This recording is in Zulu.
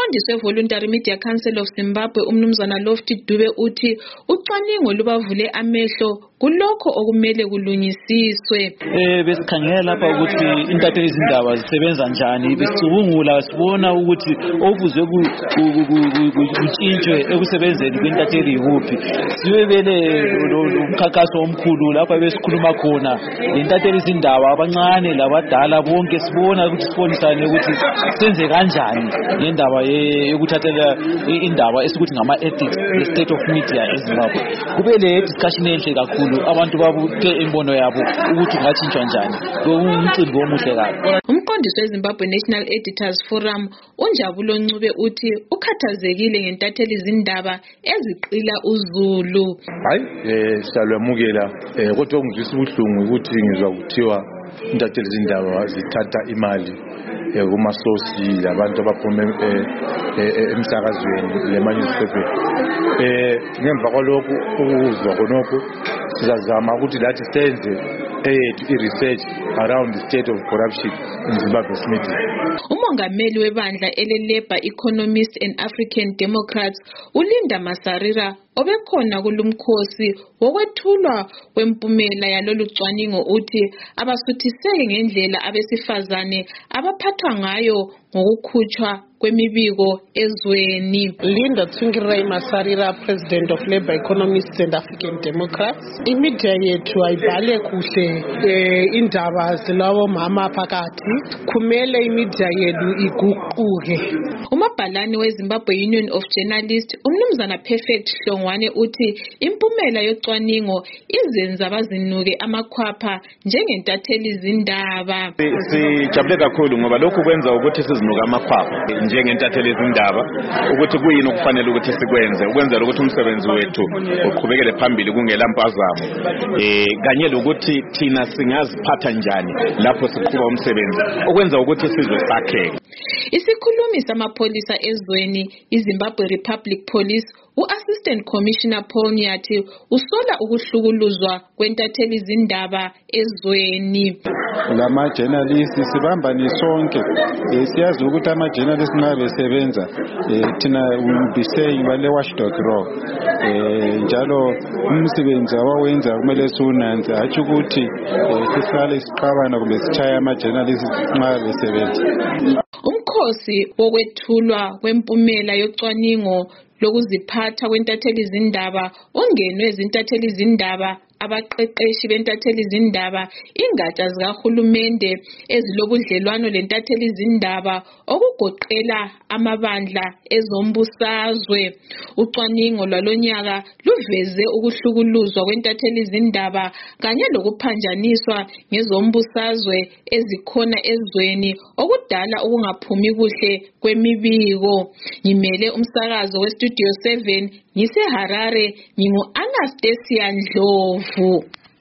Umqondisi we-Voluntary Media Council of Zimbabwe umnumzana Lofty Dube uthi ucwaningo lubavule amehlo kulokho okumele kulungisiswe. Besikhangela lapha ukuthi intatheli izindaba zisebenza njani, besicubungula sibona ukuthi okuzwe kutshintshwe ekusebenzeni kwentatheli ikuphi. Sibebele umkhankaso omkhulu lapha besikhuluma khona intatheli izindaba abancane labadala bonke sibona ukuthi sibonisane ukuthi senze kanjani ngendaba yokuthathela indaba esikuthi ngama ethics the state of media eZimbabwe. Kube le discussion enhle kakhulu abantu babuke imbono yabo ukuthi ngatshintshwa njani. Umcimbi omuhle kakhulu. Umqondisi weZimbabwe National Editors Forum uNjabulo Ncube uthi ukhathazekile ngentatheli izindaba eziqila uZulu. Hayi siyalwamukela kodwa ungizwisa ubuhlungu ukuthi ngizwa kuthiwa intatheli izindaba zithatha imali kumasosi labantu abaphuma emsakazweni lemanewspaper. Ngemva kwalokho ukuzwa khonokho sizazama ukuthi lathi senze research around the state of corruption in Zimbabwe's media. Umongameli webandla ele-Labour Economists and African Democrats uLinda Masarira obekhona kulumkhosi wokwethulwa kwempumela yalolu cwaningo uthi abasuthiseke ngendlela abesifazane abaphathwa ngayo ngokukhutshwa kwemibiko ezweni. Linda Tsvangirai Masarira, President of Labour Economists and African Democrats. Imedia yethu ayibhale kuhle indaba zilabo mama phakathi. Kumele imedia yethu iguquke. Umabhalane weZimbabwe Union of Journalists umnumzana Perfect Hlongwane uthi impumela yocwaningo izenza abazinuke amakhwapha njengentatheli izindaba. Sijabule kakhulu ngoba lokhu kwenza ukuthi sizinuke amakhwapha njengentatheli izindaba ukuthi kuyini okufanele ukuthi sikwenze ukwenzela ukuthi umsebenzi wethu uqhubekele phambili kungela mpazamo kanye lokuthi thina singaziphatha njani lapho siqhuba umsebenzi okwenza ukuthi sizwe sakheke. Isikhulumi samapholisa ezweni iZimbabwe Republic Police u-Assistant Commissioner Paul Nyathi usola ukuhlukuluzwa kwentatheli izindaba ezweni. Lama journalists sibambane sonke siyazi ukuthi ama journalists nxa besebenza thina will be saying bale watchdog law njalo umsebenzi abawenza kumele siwunanze athi ukuthi sihlale siqabana kumbe sichaya ama journalists nxa besebenza. Umkhosi wokwethulwa kwempumela yocwaningo lokuziphatha kwentatheli izindaba ongenwe izintatheli izindaba abaqeqeshi bentatheli izindaba ingatsha zikahulumende ezilobudlelwano lentatheli izindaba okugoqela amabandla ezombusazwe. Ucwaningo lwalonyaka luveze ukuhlukuluzwa kwentatheli izindaba kanye lokuphanjaniswa ngezombusazwe ezikhona ezweni okudala ukungaphumi kuhle kwemibiko. Ngimele umsakazo weStudio 7 ngise Harare ngingu Anastasia Ndlovu.